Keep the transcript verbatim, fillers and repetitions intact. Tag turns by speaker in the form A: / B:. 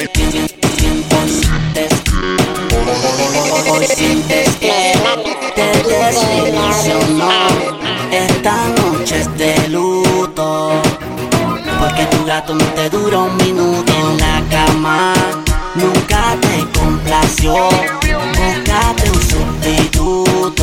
A: Hoy sientes que te desilusionó. Esta noche es de luto, porque tu gato no te duró un minuto. En la cama nunca te complació.